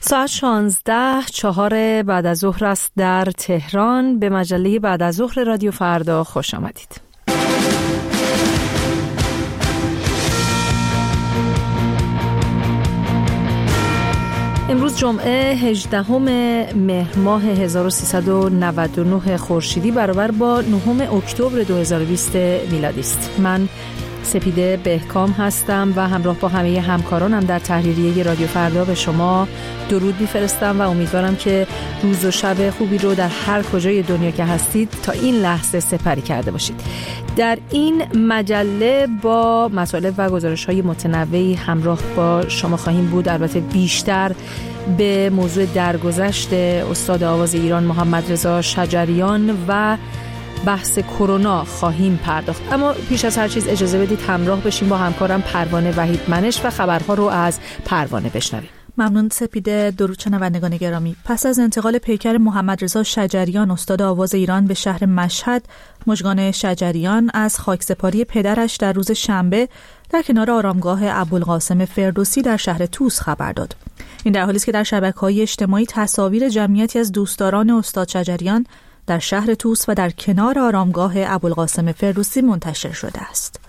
ساعت 16:04 بعد از ظهر است در تهران. به مجله بعد از ظهر رادیو فردا خوش آمدید. امروز جمعه 18 مهر ماه 1399 خورشیدی برابر با 9 اکتبر 2020 میلادی است. من سپیده بهکام هستم و همراه با همه همکارانم در تحریریه رادیو فردا به شما درود میفرستم و امیدوارم که روز و شب خوبی رو در هر کجای دنیا که هستید تا این لحظه سپری کرده باشید. در این مجله با مطالب و گزارش‌های متنوعی همراه با شما خواهیم بود. البته بیشتر به موضوع درگذشت استاد آواز ایران محمد رضا شجریان و بحث کرونا خواهیم پرداخت، اما پیش از هر چیز اجازه بدید همراه بشیم با همکارم پروانه وحیدمنش و خبرها رو از پروانه بشنویم. ممنون سپیده. درود شنوندگان گرامی. پس از انتقال پیکر محمد رضا شجریان استاد آواز ایران به شهر مشهد، مژگان شجریان از خاکسپاری پدرش در روز شنبه در کنار آرامگاه ابوالقاسم فردوسی در شهر طوس خبر داد. این در حالی است که در شبکه‌های اجتماعی تصاویر جمعیتی از دوستداران استاد شجریان در شهر طوس و در کنار آرامگاه ابوالقاسم فردوسی منتشر شده است.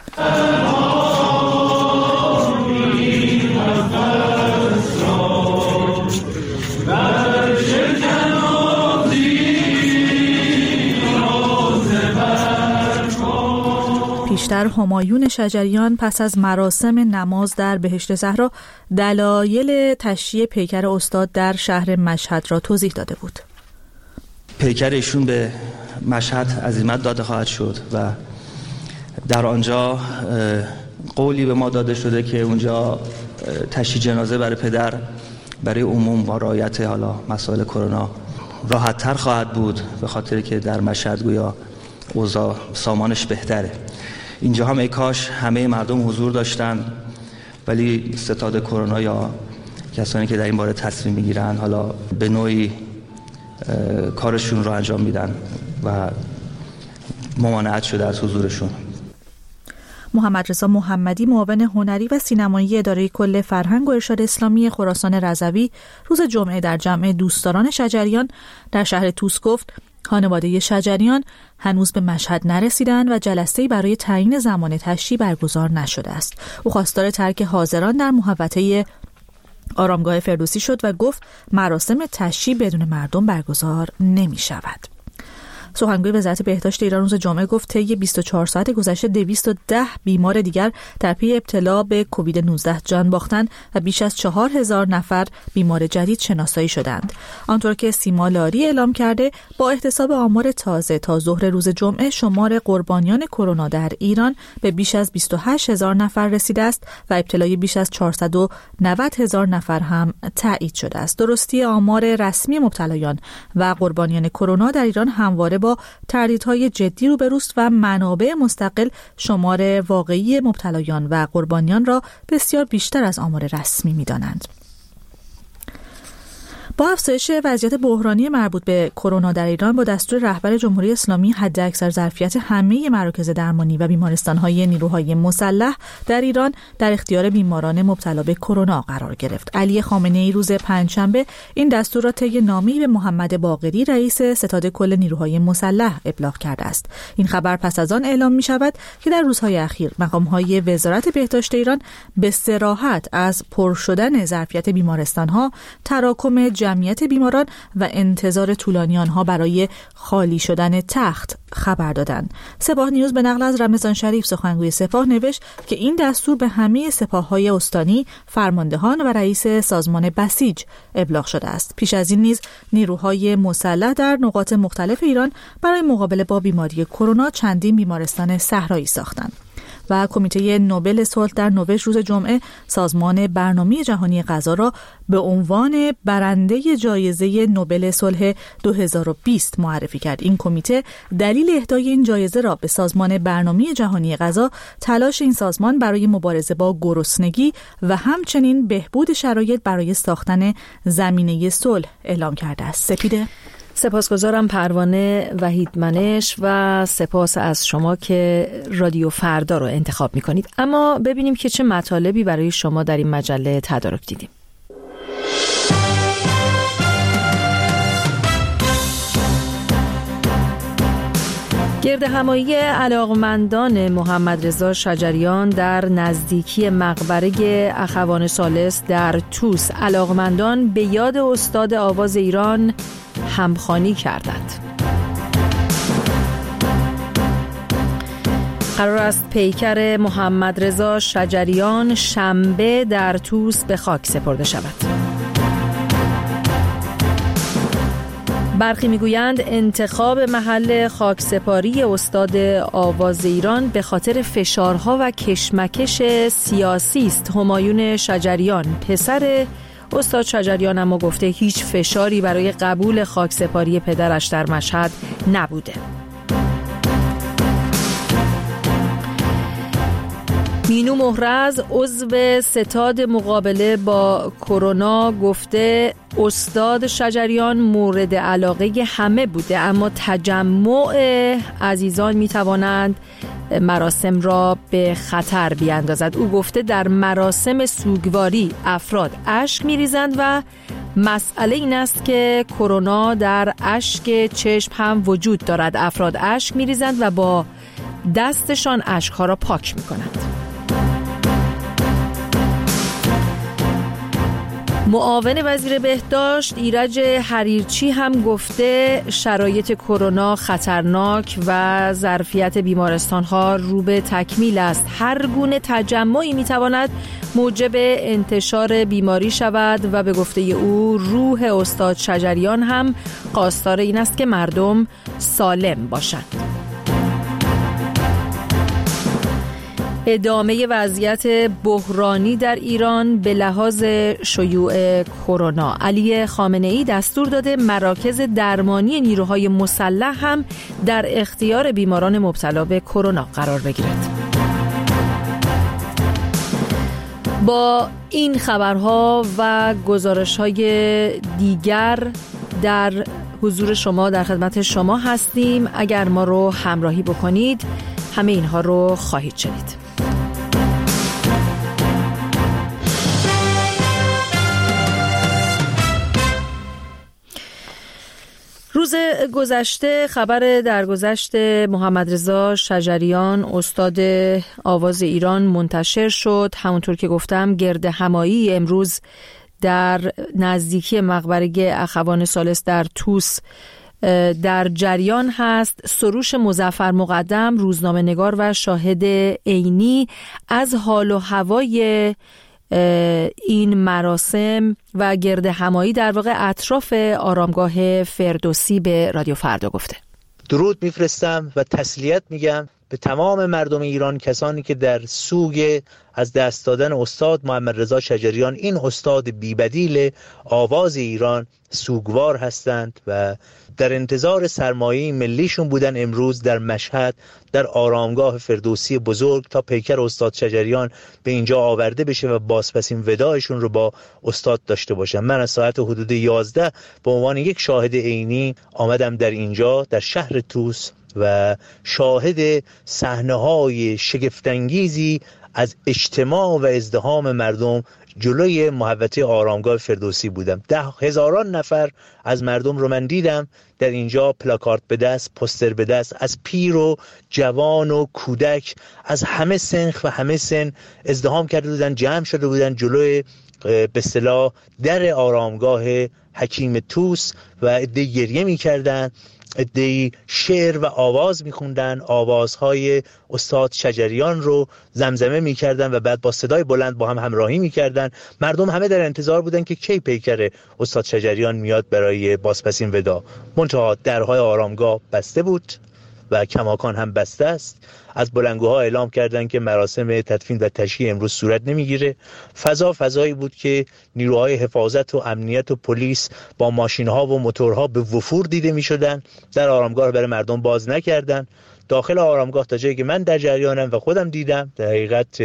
پیشتر همایون شجریان پس از مراسم نماز در بهشت زهرا دلایل تشییع پیکر استاد در شهر مشهد را توضیح داده بود. پیکر ایشون به مشهد عزیمت داده خواهد شد و در آنجا قولی به ما داده شده که اونجا تشییع جنازه برای پدر برای عموم با رعایت حالا مسائل کرونا راحت تر خواهد بود، به خاطر که در مشهد گویا اوضاع سامانش بهتره. اینجا هم ای کاش همه مردم حضور داشتن، ولی ستاد کرونا یا کسانی که در این باره تصمیم میگیرن حالا به نوعی کارشون رو انجام میدن و ممانعت شده از حضورشون. محمد رضا محمدی، معاون هنری و سینمایی اداره کل فرهنگ و ارشاد اسلامی خراسان رضوی، روز جمعه در جمع دوستداران شجریان در شهر طوس گفت خانواده شجریان هنوز به مشهد نرسیدند و جلسه‌ای برای تعیین زمان تشییع برگزار نشده است. او خواستار ترک حاضران در محوطه آرامگاه فردوسی شد و گفت مراسم تشییع بدون مردم برگزار نمی شود. سخنگوی وزارت بهداشت ایران روز جمعه گفت طی 24 ساعت گذشته 210 بیمار دیگر در پی ابتلا به کووید 19 جان باختند و بیش از 4000 نفر بیمار جدید شناسایی شدند. آنطور که سیما لاری اعلام کرده، با احتساب آمار تازه تا ظهر روز جمعه شمار قربانیان کرونا در ایران به بیش از 28000 نفر رسیده است و ابتلای بیش از 490000 نفر هم تایید شده است. درستی آمار رسمی مبتلایان و قربانیان کرونا در ایران همواره با تردیدهای جدی روبروست و منابع مستقل شمار واقعی مبتلایان و قربانیان را بسیار بیشتر از آمار رسمی می‌دانند. با افزایش وضعیت بحرانی مربوط به کرونا در ایران، با دستور رهبر جمهوری اسلامی حداکثر ظرفیت همه مراکز درمانی و بیمارستان‌های نیروهای مسلح در ایران در اختیار بیماران مبتلا به کرونا قرار گرفت. علی خامنه‌ای روز پنجشنبه این دستور را طی نامه‌ای به محمد باقری رئیس ستاد کل نیروهای مسلح ابلاغ کرده است. این خبر پس از آن اعلام می‌شود که در روزهای اخیر مقام‌های وزارت بهداشت ایران به صراحت از پر شدن ظرفیت بیمارستان‌ها، تراکم جمعیت بیماران و انتظار طولانی آنها برای خالی شدن تخت خبر دادند. سپاه نیوز به نقل از رمضان شریف سخنگوی سپاه نوشت که این دستور به همه سپاه‌های استانی، فرماندهان و رئیس سازمان بسیج ابلاغ شده است. پیش از این نیز نیروهای مسلح در نقاط مختلف ایران برای مقابله با بیماری کرونا چندین بیمارستان صحرایی ساختند. و کمیته نوبل صلح در نوشت روز جمعه سازمان برنامه جهانی غذا را به عنوان برنده جایزه نوبل صلح 2020 معرفی کرد. این کمیته دلیل اهدای این جایزه را به سازمان برنامه جهانی غذا تلاش این سازمان برای مبارزه با گرسنگی و همچنین بهبود شرایط برای ساختن زمینه صلح اعلام کرده است. سپیده. سپاسگزارم پروانه وحیدمنش و سپاس از شما که رادیو فردا رو انتخاب می‌کنید. اما ببینیم که چه مطالبی برای شما در این مجله تدارک دیدیم. گردهمایی علاقمندان محمد رضا شجریان در نزدیکی مقبره اخوان ثالث در طوس، علاقمندان به یاد استاد آواز ایران همخوانی کردند. قرار است پیکر محمد رضا شجریان شنبه در طوس به خاک سپرده شود. برخی میگویند انتخاب محل خاکسپاری استاد آواز ایران به خاطر فشارها و کشمکش سیاسی است. همایون شجریان پسر استاد شجریان اما گفته هیچ فشاری برای قبول خاکسپاری پدرش در مشهد نبوده. مینو مهرز عضو ستاد مقابله با کرونا گفته استاد شجریان مورد علاقه همه بوده، اما تجمع عزیزان میتوانند مراسم را به خطر بیاندازد. او گفته در مراسم سوگواری افراد اشک میریزند و مسئله این است که کرونا در اشک چشم هم وجود دارد. افراد اشک میریزند و با دستشان اشکها را پاک میکنند. معاون وزیر بهداشت ایرج حریرچی هم گفته شرایط کرونا خطرناک و ظرفیت بیمارستان‌ها رو به تکمیل است. هر گونه تجمعی می‌تواند موجب انتشار بیماری شود و به گفته او روح استاد شجریان هم خواستار این است که مردم سالم باشند. ادامه وضعیت بحرانی در ایران به لحاظ شیوع کرونا. علی خامنه‌ای دستور داده مراکز درمانی نیروهای مسلح هم در اختیار بیماران مبتلا به کرونا قرار بگیرد. با این خبرها و گزارش‌های دیگر در حضور شما در خدمت شما هستیم. اگر ما رو همراهی بکنید همه اینها رو خواهید شنید. روز گذشته خبر درگذشت محمد رضا شجریان استاد آواز ایران منتشر شد. همونطور که گفتم گردهمایی امروز در نزدیکی مقبره اخوان ثالث در طوس در جریان هست. سروش مظفر مقدم روزنامه‌نگار و شاهد عینی از حال و هوای این مراسم و گردهمایی در واقع اطراف آرامگاه فردوسی به رادیو فردا گفته. درود میفرستم و تسلیت میگم به تمام مردم ایران، کسانی که در سوگ از دست دادن استاد محمد رضا شجریان، این استاد بی‌بدیل آواز ایران، سوگوار هستند و در انتظار سرمایه ملیشون بودن. امروز در مشهد در آرامگاه فردوسی بزرگ تا پیکر استاد شجریان به اینجا آورده بشه و بازپسین وداعشون رو با استاد داشته باشن. من از ساعت حدود 11 به عنوان یک شاهد عینی آمدم در اینجا در شهر طوس و شاهد صحنه‌های شگفت‌انگیزی از اجتماع و ازدحام مردم جلوی محوطه آرامگاه فردوسی بودم. 10,000 نفر از مردم رو من دیدم در اینجا، پلاکارد به دست، پوستر به دست، از پیر و جوان و کودک، از همه سنخ و همه سن ازدحام کرده بودن، جمع شده بودن جلوی به اصطلاح در آرامگاه حکیم طوس و عده‌ای گریه می‌کردند، عده‌ای شعر و آواز می‌خوندن، آوازهای استاد شجریان رو زمزمه می‌کردن و بعد با صدای بلند با هم همراهی می‌کردن. مردم همه در انتظار بودن که کی پیکر استاد شجریان میاد برای بازپسین ودا. منتها درهای آرامگاه بسته بود و کماکان هم بسته است. از بلندگوها اعلام کردن که مراسم تدفین و تشییع امروز صورت نمیگیره. فضایی بود که نیروهای حفاظت و امنیت و پلیس با ماشین‌ها و موتورها به وفور دیده می‌شدن. در آرامگاه برای مردم باز نکردن. داخل آرامگاه تا جایی که من در جریانم و خودم دیدم در حقیقت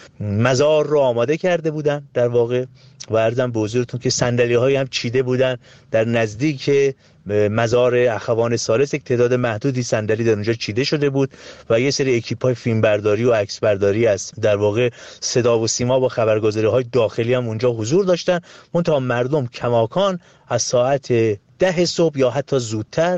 مزار رو آماده کرده بودن در واقع و عرضم به حضورتون که صندلی‌هایی هم چیده بودن در نزدیک مزار اخوان ثالث. یک تعداد محدودی صندلی در اونجا چیده شده بود و یه سری اکیپ‌های فیلمبرداری و عکسبرداری است. در واقع صدا و سیما با خبرگزاری‌های داخلی هم اونجا حضور داشتن. منتها مردم کماکان از ساعت 10 صبح یا حتی زودتر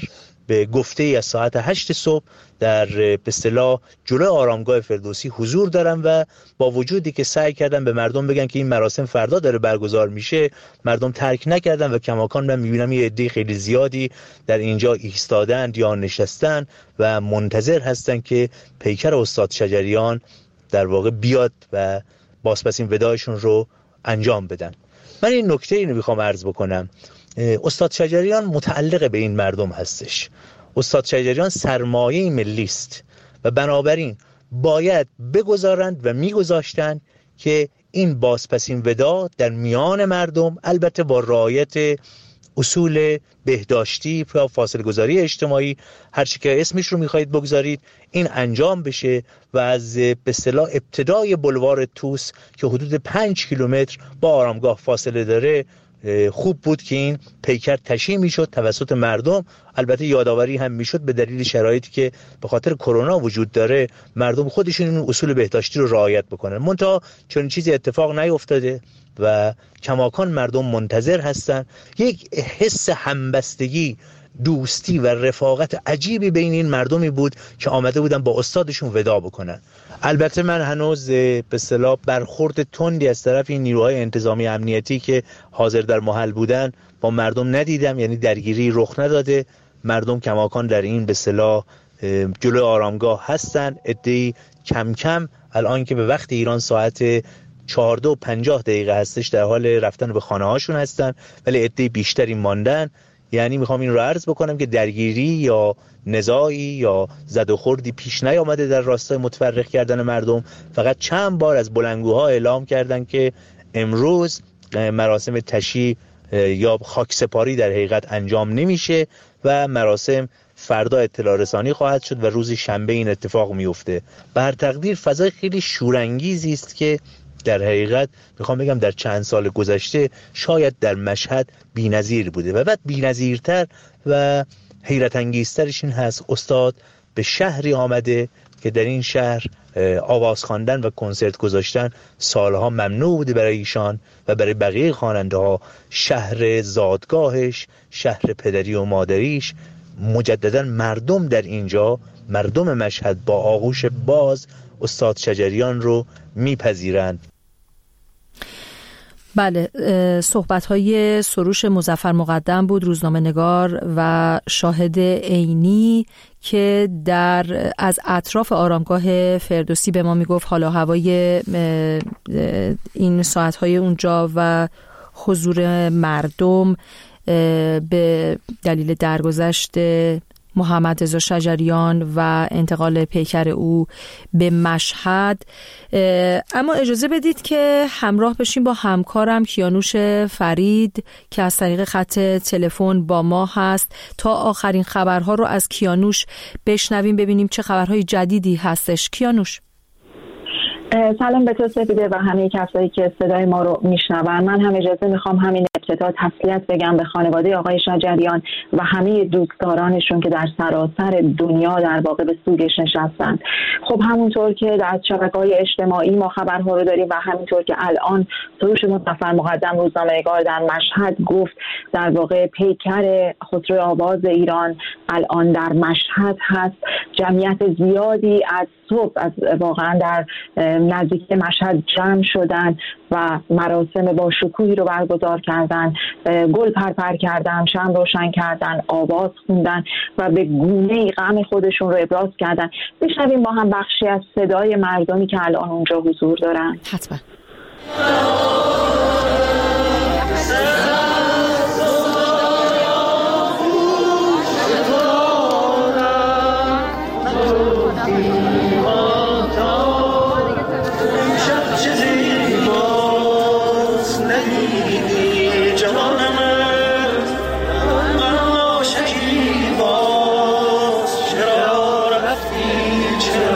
به گفته ای از ساعت 8 صبح در به اصطلاح جلوی آرامگاه فردوسی حضور دارن و با وجودی که سعی کردن به مردم بگن که این مراسم فردا داره برگزار میشه، مردم ترک نکردن و کماکان من میبینم یه عده خیلی زیادی در اینجا ایستادند یا نشستن و منتظر هستن که پیکر استاد شجریان در واقع بیاد و بازپسین وداعشون رو انجام بدن. من این نکته اینو میخوام عرض بکنم، استاد شجریان متعلق به این مردم هستش. استاد شجریان سرمایه ملی است و بنابراین باید بگذارند و میگذاشتند که این بازپسین وداع در میان مردم، البته با رعایت اصول بهداشتی و فاصله گذاری اجتماعی، هر چی که اسمش رو میخواید بگذارید، این انجام بشه و از به اصطلاح ابتدای بلوار طوس که حدود 5 کیلومتر با آرامگاه فاصله داره خوب بود که این پیکر تشییع میشد توسط مردم. البته یادآوری هم میشد به دلیل شرایطی که به خاطر کرونا وجود داره مردم خودشون این اصول بهداشتی رو رعایت بکنن. منتها چون چیزی اتفاق نیفتاده و کماکان مردم منتظر هستن. یک حس همبستگی، دوستی و رفاقت عجیبی بین این مردمی بود که آمده بودن با استادشون وداع بکنن. البته من هنوز به اصطلاح برخورد تندی از طرف این نیروهای انتظامی امنیتی که حاضر در محل بودن با مردم ندیدم، یعنی درگیری رخ نداده. مردم کماکان در این به اصطلاح جلوی آرامگاه هستن. عده‌ای کم کم الان که به وقت ایران ساعت 14:50 هستش در حال رفتن به خانه هاشون هستن، ولی عده بیشتری ماندن. یعنی میخوام این رو عرض بکنم که درگیری یا نزاعی یا زد و خوردی پیش نیامده در راستای متفرق کردن مردم. فقط چند بار از بلندگوها اعلام کردن که امروز مراسم تشییع یا خاکسپاری در حقیقت انجام نمیشه و مراسم فردا اطلاع رسانی خواهد شد و روز شنبه این اتفاق میفته. بر تقدیر فضای خیلی شورانگیزی است که در حقیقت میخوام بگم در چند سال گذشته شاید در مشهد بی‌نظیر بوده و بعد بی‌نظیرتر و حیرت انگیزترش این هست استاد به شهری آمده که در این شهر آواز خواندن و کنسرت گذاشتن سالها ممنوع بوده برای ایشان و برای بقیه خواننده ها. شهر زادگاهش، شهر پدری و مادریش، مجددا مردم در اینجا، مردم مشهد با آغوش باز استاد شجریان رو میپذیرند. بله، صحبت‌های سروش مظفر مقدم بود، روزنامه‌نگار و شاهد عینی که از اطراف آرامگاه فردوسی به ما میگفت حالا هوای این ساعت‌های اونجا و حضور مردم به دلیل درگذشت محمد رضا شجریان و انتقال پیکر او به مشهد. اما اجازه بدید که همراه بشیم با همکارم کیانوش فرید که از طریق خط تلفن با ما هست تا آخرین خبرها رو از کیانوش بشنویم، ببینیم چه خبرهای جدیدی هستش. کیانوش. سلام به تو سپیده و همه کسایی که صدای ما رو میشنون. من هم اجازه میخوام همین ابتدا تسلیت بگم به خانواده آقای شجریان و همه دوستدارانشون که در سراسر دنیا در واقع به سوگش نشستن. خب همونطور که در شبکه‌های اجتماعی ما خبرها رو داریم و همینطور که الان سروش مظفر مقدم روزنامه‌نگار در مشهد گفت، در واقع پیکر خسرو آواز ایران الان در مشهد هست. جمعیت زیادی از صبح از واقعا در نزدیک مشهد جمع شدن و مراسم با شکوهی رو برگزار کردن، گل پرپر کردن، شمع روشن کردن، آواز خوندن و به گونه‌ای غم خودشون رو ابراز کردن. بشنویم با هم بخشی از صدای مردمی که الان اونجا حضور دارن. حتما.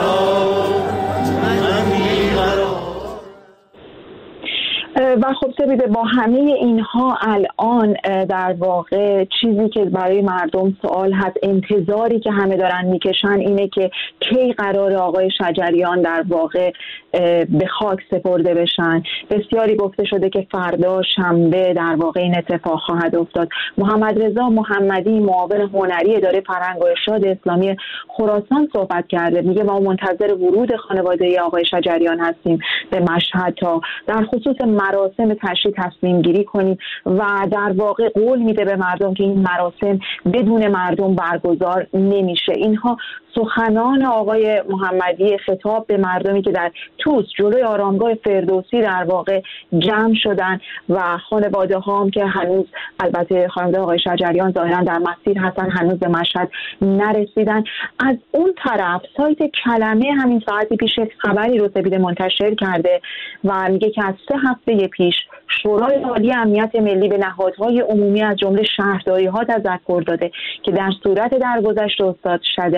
و خب سپیده با همه اینها الان در واقع چیزی که برای مردم سوال هست، انتظاری که همه دارن میکشن اینه که کی قرار آقای شجریان در واقع به خاک سپرده بشن. بسیاری گفته شده که فردا شنبه در واقع این اتفاق خواهد افتاد. محمد رضا محمدی معاون هنری اداره فرهنگ و ارشاد اسلامی خراسان صحبت کرده، میگه ما منتظر ورود خانواده آقای شجریان هستیم به مشهد تا در خصوص مراسم تشییع تصمیم گیری کنیم و در واقع قول میده به مردم که این مراسم بدون مردم برگزار نمیشه. اینها سخنان آقای محمدی خطاب به مردمی که در توس جلوی آرامگاه فردوسی در واقع جمع شدن و خانواده ها هم که هنوز البته خانواده آقای شجریان ظاهرا در مسیر هستن، هنوز به مشهد نرسیدن. از اون طرف سایت کلمه همین ساعتی پیش خبری رو سپیده منتشر کرده و میگه که از 3 هفته پیش شورای عالی امنیت ملی به نهادهای عمومی از جمله شهرداری‌ها تذکر داده که در صورت درگذشت استاد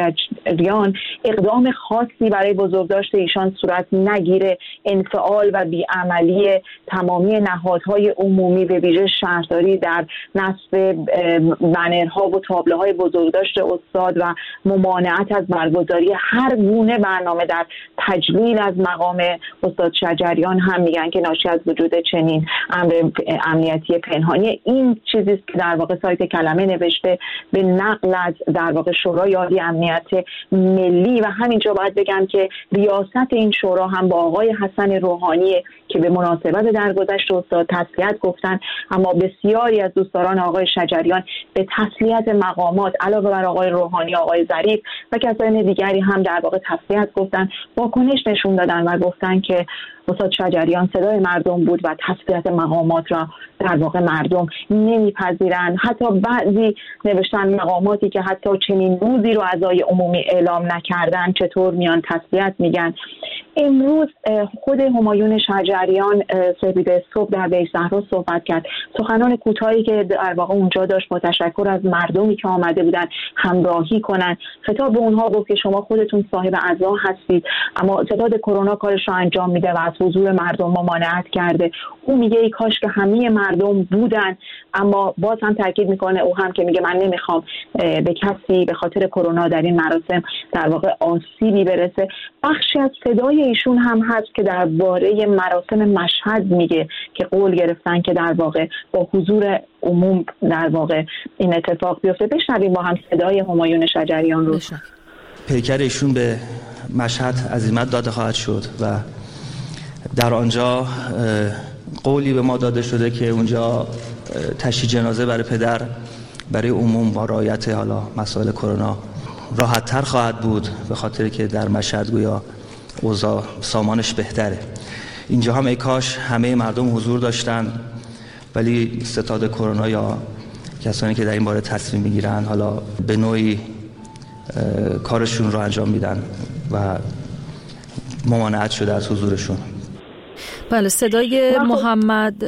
شجریان اقدام خاصی برای بزرگداشت ایشان صورت نگیره، انفعال و بیعملی تمامی نهادهای عمومی به ویژه شهرداری در نصب بنرها و تابلوهای بزرگداشت استاد و ممانعت از برگزاری هر گونه برنامه در تجلیل از مقام استاد شجریان هم میگن که ناشی از وجود چنین امر امنیتی پنهانی. این چیزی است که در واقع سایت کلمه نوشته به نقل از در واقع شورای عالی امنیت ملی و همینجا باید بگم که ریاست این شورا هم با آقای حسن روحانی که به مناسبت درگذشت استاد تسلیت گفتن، اما بسیاری از دوستداران آقای شجریان به تسلیت مقامات علاوه بر آقای روحانی، آقای ظریف و کسان دیگری هم در واقع تسلیت گفتن، واکنش نشون دادن و گفتن که استاد شجریان صدای مردم بود و تسلیت مقامات را در واقع مردم نمیپذیرن. حتی بعضی نوشتن مقاماتی که حتی چنین روزی رو اعضای عمومی اعلام نکردن چطور میان تسلیت میگن. امروز خود همایون شجریان سپیده صبح در بیت زهرا صحبت کرد. سخنان کوتاهی که در واقع اونجا داشت با تشکر از مردمی که آمده بودن همراهی کنن، خطاب به اونها گفت که شما خودتون صاحب عزا هستید، اما ستاد کرونا کارش رو انجام میده و از حضور مردم ممانعت کرده. او میگه ای کاش که همه مردم بودن، اما باز هم تاکید میکنه او هم که میگه من نمیخوام به کسی به خاطر کرونا در این مراسم در واقع آسیبی برسه. بخشی از صدای ایشون هم هست که درباره مراسم مشهد میگه که قول گرفتن که در واقع با حضور عموم در واقع این اتفاق بیفته. بشنویم با هم صدای همایون شجریان رو. پیکر ایشون به مشهد عزیمت داده خواهد شد و در آنجا قولی به ما داده شده که اونجا تشییع جنازه برای پدر برای عموم با رعایت حالا مسائل کرونا راحت تر خواهد بود، به خاطر که در مشهد گویا اوضاع سامانش بهتره. اینجا هم ای کاش همه مردم حضور داشتن، ولی ستاد کرونا یا کسانی که در این باره تصمیم میگیرن حالا به نوعی کارشون رو انجام میدن و ممانعت شده از حضورشون. بله، صدای محمد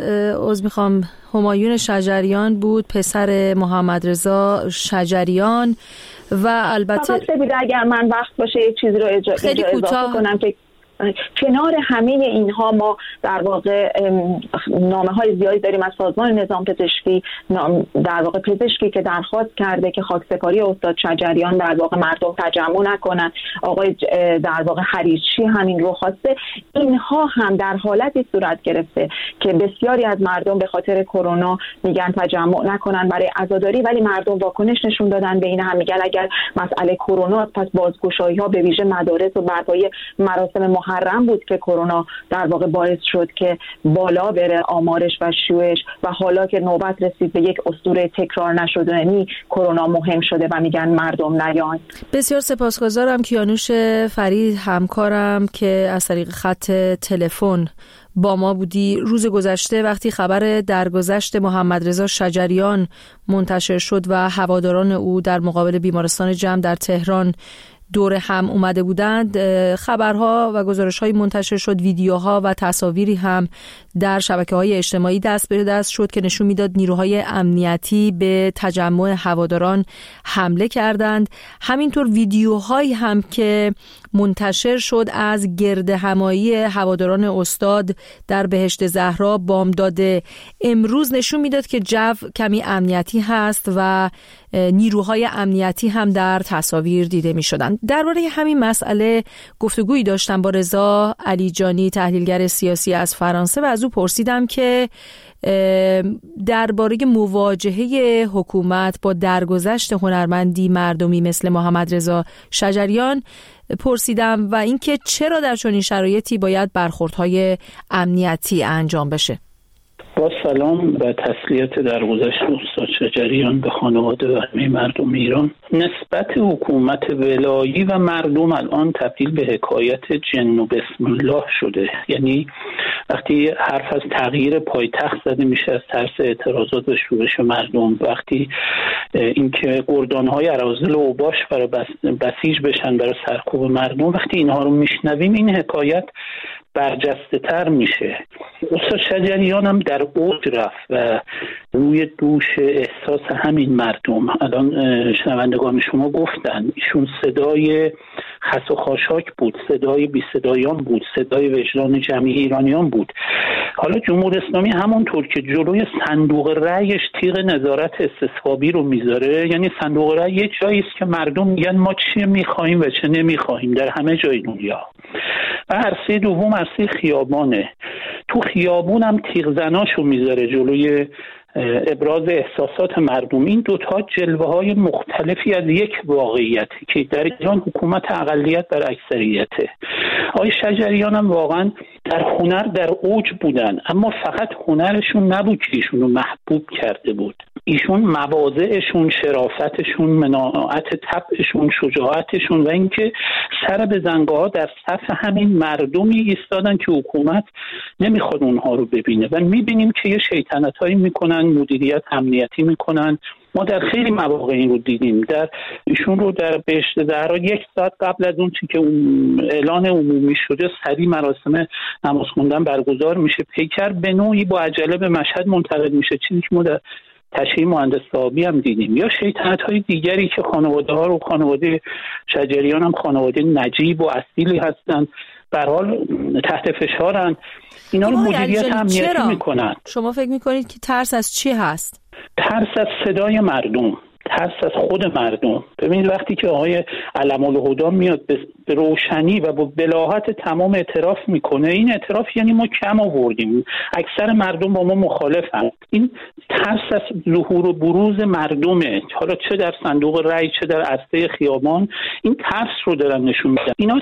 همایون شجریان بود، پسر محمد رضا شجریان. و البته اگر من وقت باشه یه چیزی رو اضافه کنم که کنار همه اینها ما در واقع نامه‌های زیادی داریم از سازمان نظام پزشکی، در واقع پزشکی که درخواست کرده که خاکسپاری استاد شجریان در واقع مردم تجمع نکنن. آقای در واقع حریچی همین رو خواسته. اینها هم در حالتی صورت گرفته که بسیاری از مردم به خاطر کرونا میگن تجمع نکنن برای عزاداری، ولی مردم واکنش نشون دادن به این، هم میگن اگر مسئله کرونا پس بازگشایی‌ها به ویژه مدارس و برپای مراسم محرم بود که کرونا در واقع باعث شد که بالا بره آمارش و شیوعش، و حالا که نوبت رسید به یک اسطوره تکرار نشدنی کرونا مهم شده و میگن مردم نیان. بسیار سپاسگزارم کیانوش فرید همکارم که از طریق خط تلفن با ما بودی. روز گذشته وقتی خبر درگذشت محمد رضا شجریان منتشر شد و هواداران او در مقابل بیمارستان جمع در تهران دور هم اومده بودند، خبرها و گزارش‌های منتشر شد، ویدیوها و تصاویری هم در شبکه‌های اجتماعی دست به دست شد که نشون میداد نیروهای امنیتی به تجمع هواداران حمله کردند. همینطور ویدیوهایی هم که منتشر شد از گردهمایی هواداران استاد در بهشت زهرا بامداد امروز نشون میداد که جو کمی امنیتی هست و نیروهای امنیتی هم در تصاویر دیده می شدن. درباره همین مسئله گفتگویی داشتم با رضا علیجانی، تحلیلگر سیاسی از فرانسه، و از او پرسیدم که درباره مواجهه حکومت با درگذشت هنرمندی مردمی مثل محمد رضا شجریان پرسیدم و اینکه چرا در چنین شرایطی باید برخوردهای امنیتی انجام بشه. با سلام و تسلیت درگذشت استاد شجریان به خانواده و همه مردم ایران. نسبت حکومت ولایی و مردم الان تبدیل به حکایت جن و بسم الله شده. یعنی وقتی حرف از تغییر پایتخت زده میشه از ترس اعتراضات و شورش مردم، وقتی اینکه گردانهای اراذل و اوباش برای بسیج بشن برای سرکوب مردم، وقتی اینها رو میشنویم این حکایت برجسته تر میشه. استاد شجریان هم در اوج رفت و روی دوش احساس همین مردم. الان شنوندگان شما گفتن ایشون صدای خس و خاشاک بود، صدای بی صدایان بود، صدای وجدان جمعی ایرانیان بود. حالا جمهوری اسلامی همونطور که جلوی صندوق رأیش تیغ نظارت استصوابی رو میذاره، یعنی صندوق رأی یه جایی است که مردم میگن ما چی میخوایم و چه نمیخوایم در همه جای دنیا. و عرصه دوم عرصه خیابانه. تو خیابون هم تیغ زناشو میذاره جلوی ابراز احساسات مردم. این دوتا جلوه های مختلفی از یک واقعیت که در ایران حکومت اقلیت بر اکثریته. آقای شجریان هم واقعا در هنر در اوج بودن، اما فقط هنرشون نبود که ایشون رو محبوب کرده بود. ایشون مواضعشون، شرافتشون، مناعت طبعشون، شجاعتشون و اینکه سر به زنگاها در صف همین مردمی ایستادن که حکومت نمیخواد اونها رو ببینه و میبینیم که یه شیطنتایی میکنن، مدیریت امنیتی میکنن. ما در خیلی مواقع این رو دیدیم. در ایشون رو در بهشت زهرا 1 ساعت قبل از اون چی که اعلان عمومی شده سریع مراسم نماز خوندن برگزار میشه. پیکر به نوعی با عجله به مشهد منتقل میشه، چیزی که ما در تشییع مهندس صاحبی هم دیدیم. یا شیطنت‌های دیگری که خانواده‌ها رو، خانواده شجریان هم خانواده نجیب و اصیلی هستن، به هر حال تحت فشارن. اینا رو مدیریت امنیتی میکنن. شما فکر میکنید که ترس از چی هست؟ ترس از صدای مردم، ترس از خود مردم. ببینید وقتی که آقای علم‌الهدی میاد به روشنی و با بلاهت تمام اعتراف میکنه، این اعتراف یعنی ما کم آوردیم، اکثر مردم با ما مخالفن. این ترس از ظهور و بروز مردمه، حالا چه در صندوق رأی چه در عرصه خیابان، این ترس رو دارن نشون میدن. اینا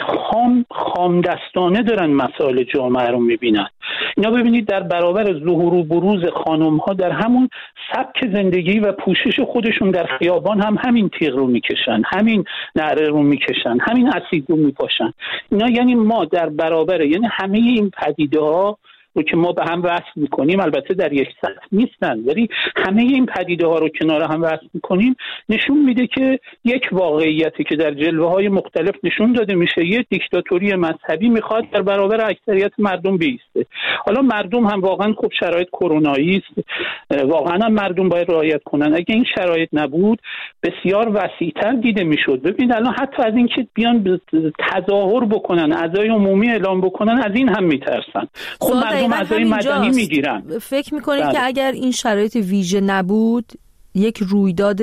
خام دستانه دارن مسائل جامعه رو میبینن. اینا ببینید در برابر ظهور و بروز خانم‌ها در همون سبک زندگی و پوشش خودشون در خیابان هم همین تیغ رو میکشن، همین نعره رو میکشن، همین اسید رو میپاشن. اینا یعنی ما در برابر، یعنی همه این پدیده ها رو که ما به هم وصل میکنیم، البته در یک سطح نیستن، ولی همه این پدیده ها رو کنار هم وصل میکنیم، نشون میده که یک واقعیتی که در جلوه های مختلف نشون داده میشه، یک دیکتاتوری مذهبی میخواد در برابر اکثریت مردم بیسته. حالا مردم هم واقعا خب شرایط کرونایی است، واقعا هم مردم باید رعایت کنن. اگه این شرایط نبود بسیار وسیع‌تر دیده میشد. ببین الان حتی از این که بیان تظاهر بکنن، اعضای عمومی اعلام بکنن، از این هم میترسن. خب اعضای مدنی میگیرن. فکر میکنید که اگر این شرایط ویژه نبود، یک رویداد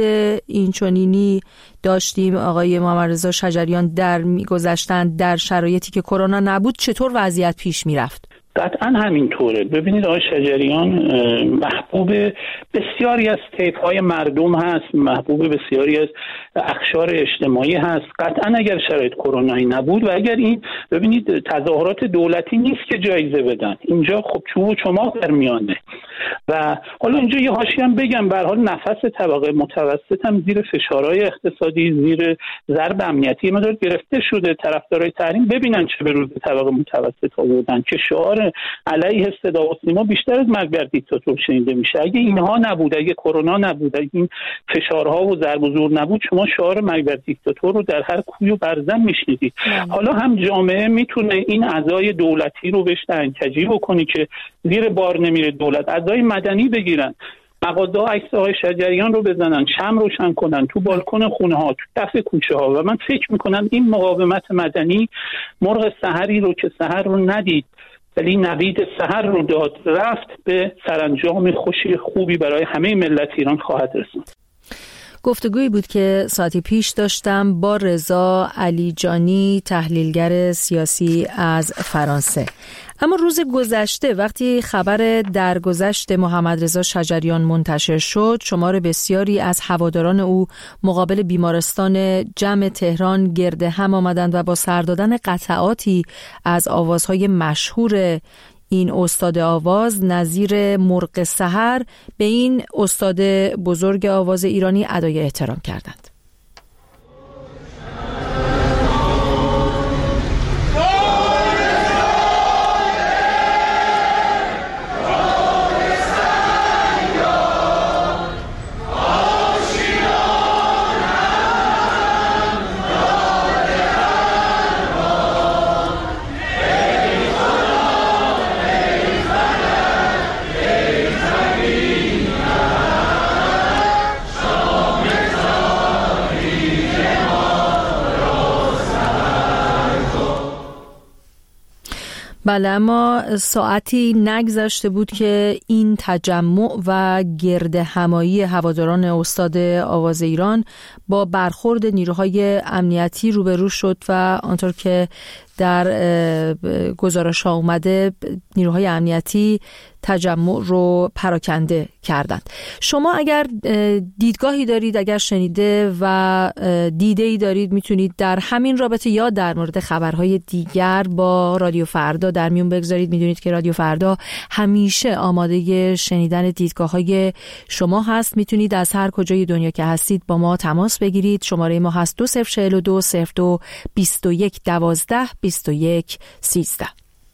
اینچنینی داشتیم آقای محمد رضا شجریان در میگذشتن در شرایطی که کرونا نبود، چطور وضعیت پیش میرفت؟ قطعا همینطوره. ببینید آقای شجریان محبوب بسیاری از طیف‌های مردم هست، محبوب بسیاری از اقشار اجتماعی هست. قطعا اگر شرایط کرونایی نبود و اگر این، ببینید تظاهرات دولتی نیست که جایزه بدن، اینجا خب چوب و چماق در میانه. و حالا اینجا یه حاشیه هم بگم، به هر حال نفس طبقه متوسط هم زیر فشارهای اقتصادی، زیر ضرب امنیتی مدار گرفته شده. طرفدارای تحریم ببینن چه به روز طبقه متوسط آوردن که شعار علیه صدا و سیما بیشتر از مرگ بر دیکتاتور شنیده میشه. اگه اینها نبود، اگه کرونا نبود، اگه این فشارها و ضرب و زور نبود، شما شعار مرگ بر دیکتاتور رو در هر کوی و برزن میشنیدید. حالا هم جامعه میتونه این اعضای دولتی رو بهش تنکجی بکنه که زیر بار نمیره دولت، اعضای مدنی بگیرن. مغازه‌ها عکس آقای شجریان رو بزنن، شمع روشن کنن تو بالکن خونه ها، تو دف کوچه ها. و من فکر میکنم این مقاومت مدنی مرغ سحری رو که سحر رو ندید ولی نوید سحر رو داد رفت به سرانجام خوبی برای همه ملت ایران خواهد رسوند. گفتگویی بود که ساعتی پیش داشتم با رضا علیجانی، تحلیلگر سیاسی از فرانسه. اما روز گذشته وقتی خبر درگذشت محمد رضا شجریان منتشر شد، شمار بسیاری از هواداران او مقابل بیمارستان جم تهران گرد هم آمدند و با سر دادن قطعاتی از آوازهای مشهور این استاد آواز نظیر مرغ سحر به این استاد بزرگ آواز ایرانی ادای احترام کردند. بله، اما ساعتی نگذشته بود که این تجمع و گرد همایی هواداران استاد آواز ایران با برخورد نیروهای امنیتی روبرو شد و آنطور که در گزارش ها اومده نیروهای امنیتی تجمع رو پراکنده کردند. شما اگر دیدگاهی دارید، اگر شنیده و دیده‌ای دارید، میتونید در همین رابطه یا در مورد خبرهای دیگر با رادیو فردا در میون بگذارید. میدونید که رادیو فردا همیشه آماده شنیدن دیدگاه‌های شما هست. میتونید از هر کجای دنیا که هستید با ما تماس بگیرید. شماره ما هست 2042 02 21 12 21 13.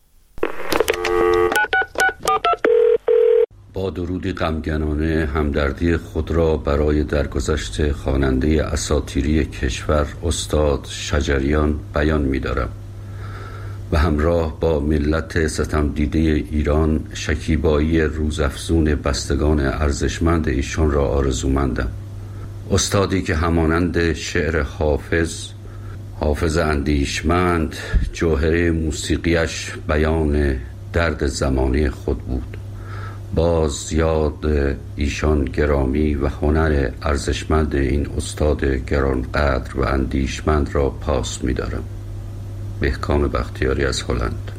با درودی غمگنانه همدردی خود را برای درگذشت خواننده اساطیری کشور استاد شجریان بیان می‌دارم و همراه با ملت ستم دیده ایران شکیبایی روزافزون بستگان ارزشمند ایشان را آرزومندم. استادی که همانند شعر حافظ اندیشمند جوهر موسیقیش بیان درد زمانه خود بود. باز یاد ایشان گرامی و هنر ارزشمند این استاد گرانقدر و اندیشمند را پاس می‌دارم. بهکام بختیاری از هلند.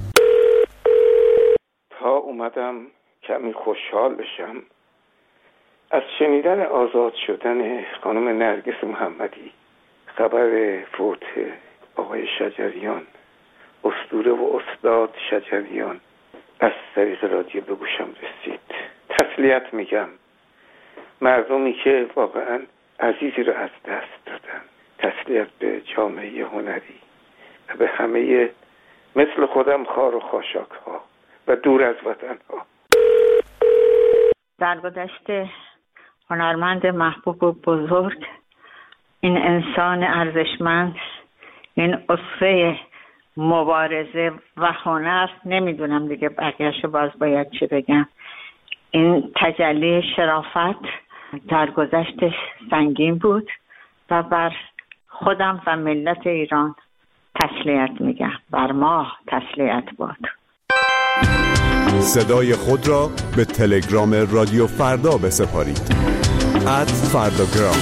تا اومدم کمی خوشحال بشم از شنیدن آزاد شدن خانم نرگس محمدی. خبر فوت آقای شجریان، اسطوره و استاد شجریان، از طریق رادیو به گوشم رسید. تسلیت میگم مردمی که واقعا عزیزی رو از دست دادن. تسلیت به جامعه هنری و به همه مثل خودم خار و خاشاک ها و دور از وطن ها. در گذشته هنرمند محبوب و بزرگ، این انسان ارزشمند، این اسوه مبارزه و هنر، نمیدونم دیگه بقیه‌شو باز باید چی بگم. این تجلی شرافت در گذشتش سنگین بود و بر خودم و ملت ایران تسلیت میگم. بر ما تسلیت بود. صدای خود را به تلگرام رادیو فردا بسپارید. @فرداگرام.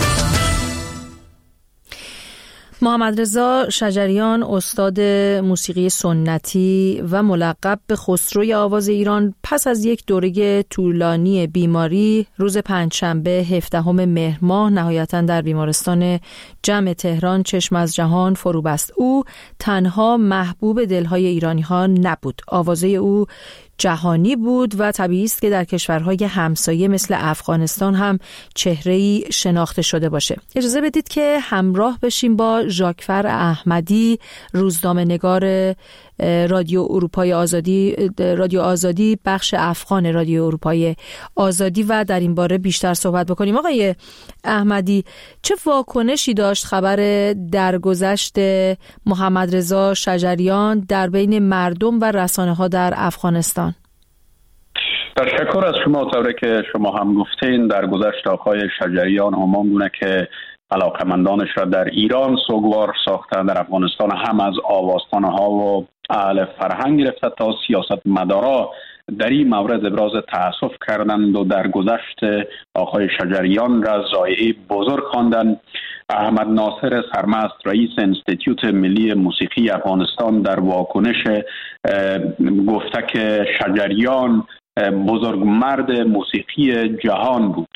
محمد رضا شجریان، استاد موسیقی سنتی و ملقب به خسروی آواز ایران، پس از یک دوره طولانی بیماری روز پنجشنبه 17 مهر ماه نهایتاً در بیمارستان جم تهران چشم از جهان فرو بست. او تنها محبوب دلهای ایرانی ها نبود، آوازه او جهانی بود و طبیعی است که در کشورهای همسایه مثل افغانستان هم چهره‌ای شناخته شده باشه. اجازه بدید که همراه بشیم با ژاکفر احمدی، روزنامه‌نگار رادیو اروپای آزادی، بخش افغان رادیو اروپای آزادی، و در این باره بیشتر صحبت بکنیم. آقای احمدی، چه واکنشی داشت خبر درگذشت محمد رضا شجریان در بین مردم و رسانه‌ها در افغانستان؟ تشکر از شما. طوری که شما هم گفتین، در گذشت آقای شجریان همان گونه که علاقمندانش را در ایران سوگوار ساختند، در افغانستان هم از آواستانه ها و اهل فرهنگ گرفته تا سیاست مدارا در این مورد ابراز تأسف کردند و در گذشت آقای شجریان را ضایعه بزرگ خواندند. احمد ناصر سرمست رئیس انستیتیوت ملی موسیقی افغانستان در واکنش گفته که شجریان بزرگ مرد موسیقی جهان بود.